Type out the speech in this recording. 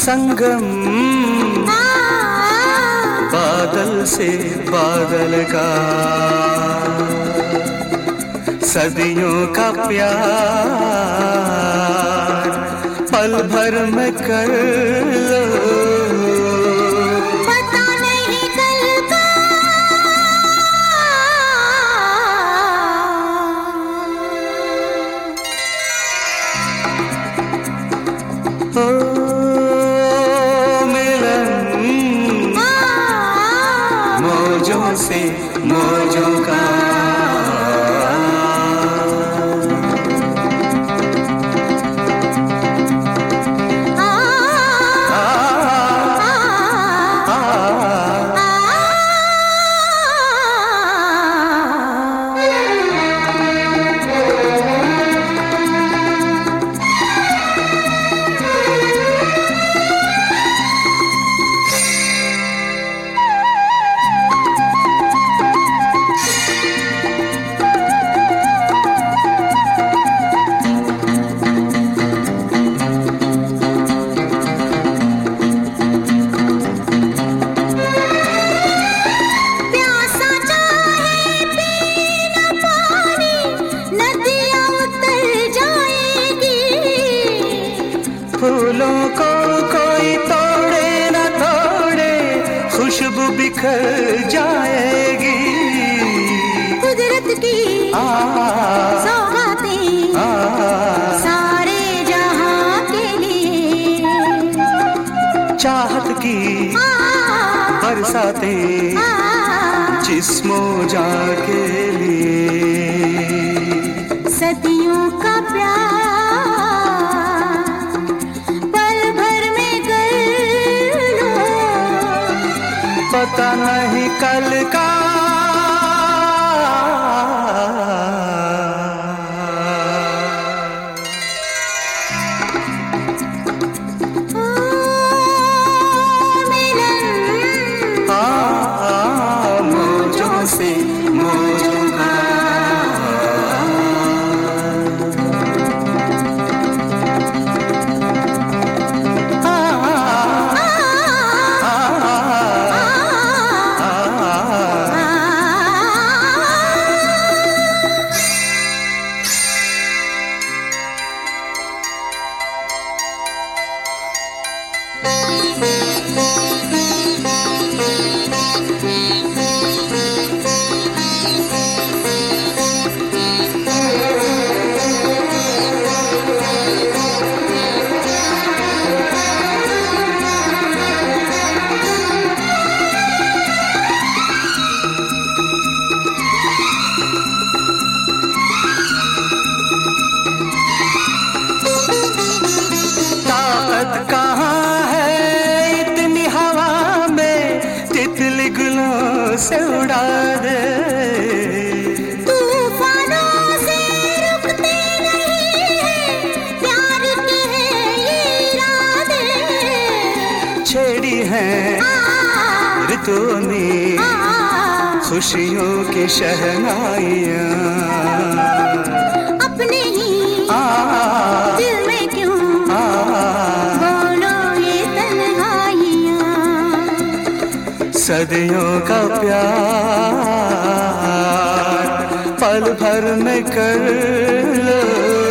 संगम बादल से बादल का, सदियों का प्यार पल भर में कर लो। पता नहीं कल का, ओ मिलन मौजों से मौजों का, फूलों को कोई तोड़े न तोड़े, खुशबू बिखर जाएगी। कुदरत की सौगातें सारे जहां के लिए, चाहत की बरसातें जिस्मों जान के लिए, सदियों का प्यार पता नहीं कल का। ओ मिलन मौजों से मौजों का, कहाँ है इतनी हवा में, तितली गुलों से उड़ा दे। तूफानों से रुकते नहीं हैं, प्यार के हैं ये इरादे। छेड़ी है ऋतुओं ने खुशियों की शहनाइयाँ, अपने ही दिल में क्यों बोलो ये तन्हाइयाँ। सदियों का प्यार पल भर में कर लो।